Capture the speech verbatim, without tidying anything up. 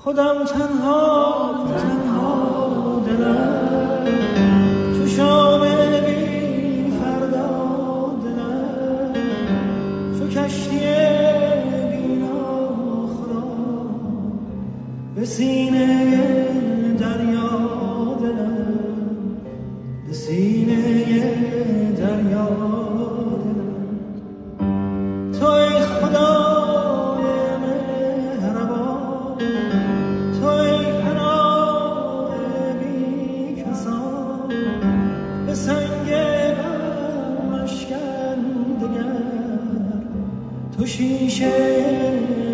خودم تنها تنها دلم چو شام بی فردا دلم چو کشتی بی ناخدا به سینه دریا دلم به سینه دریا دلم تو ای خدا تو شیشه